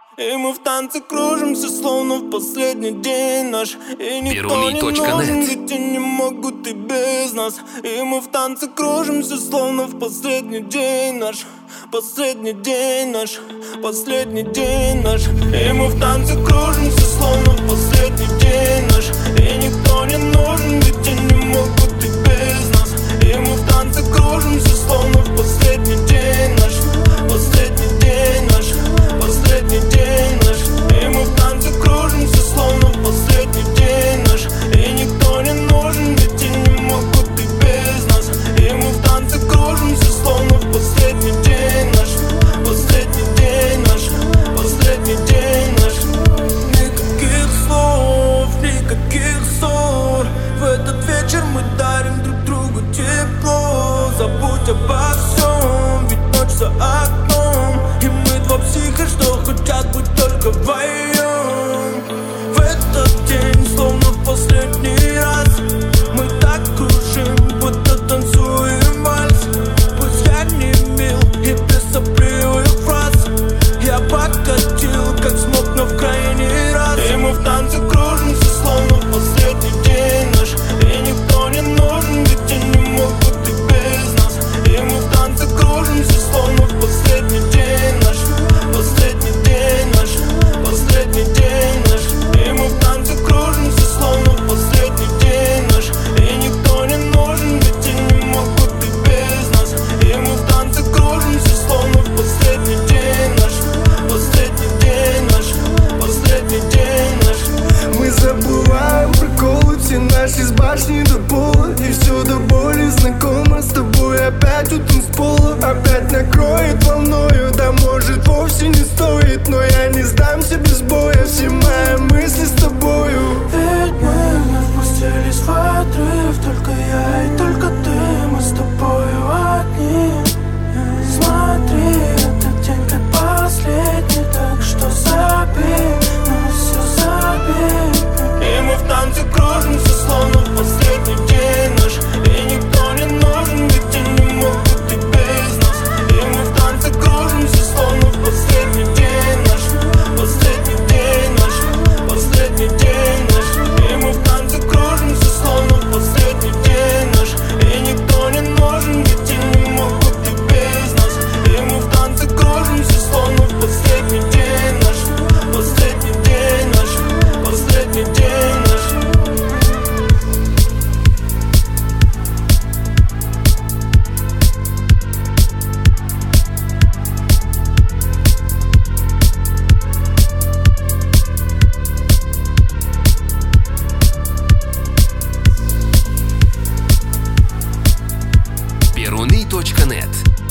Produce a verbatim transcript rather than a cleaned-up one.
И мы в танце кружимся, словно в последний день наш. И никто не нужен, ведь я не могу, ты без нас. И мы в танце кружимся, словно в последний день наш. Последний день наш, последний день наш. И мы в танце кружимся, словно в последний день наш. И никто не нужен, ведь я не могу, ты без нас. И мы в танце кружимся, словно в последний день наш. Последний день наш, последний день наш. И мы в танце кружимся, словно в последний день наш. И никто не нужен, ведь я не могу, ты без нас. И мы в танце кружимся, словно в последний день наш. Последний день наш, последний день наш. Никаких слов, никаких ссор. В этот вечер мы дарим друг другу тепло. Забудь обо всем, ведь ночь за окном. И мы два психа, что хотят быть только вдвоем. В этот день, словно в последний раз, мы так кружим, будто танцуем вальс. Пусть я не мил и без сопливых фраз, я подкатил, как смог, но в крайний раз. И мы в танце кружимся, словно в последний день наш. И никто не нужен, ведь я не могу, ты без нас. И мы в танце кружимся, словно в последний день наш. Последний день наш, последний день наш. И мы в танце кружимся, словно в последний день наш. И никто не нужен, ведь я не могу, ты без нас. И мы в танце кружимся, словно в последний день наш. Последний день наш, последний день наш. Мы забываем приколы, все наши с башни до пола. И все до боли знакомо, с тобой опять у танцпола. Опять накроет волною, да может вовсе не стоит. Но я не сдамся без боя, все мои мысли с тобою. Ведь мы, мы впустились в отрыв, только я и только ты, мы с тобою одни. Смотри, этот день как последний, так что забей, ну все забей. И мы в танце кружимся, словно в последний день наш. И никто не нужен, ведь я не могу, ты без нас. И мы в танце кружимся, словно в последний день наш. Последний день наш, последний день наш. И мы в танце кружимся, словно в последний день наш. И никто не нужен, ведь я не могу, ты без нас. И мы в танце кружимся, словно в последний день наш. Последний день наш, последний день наш. Перуны точка нет.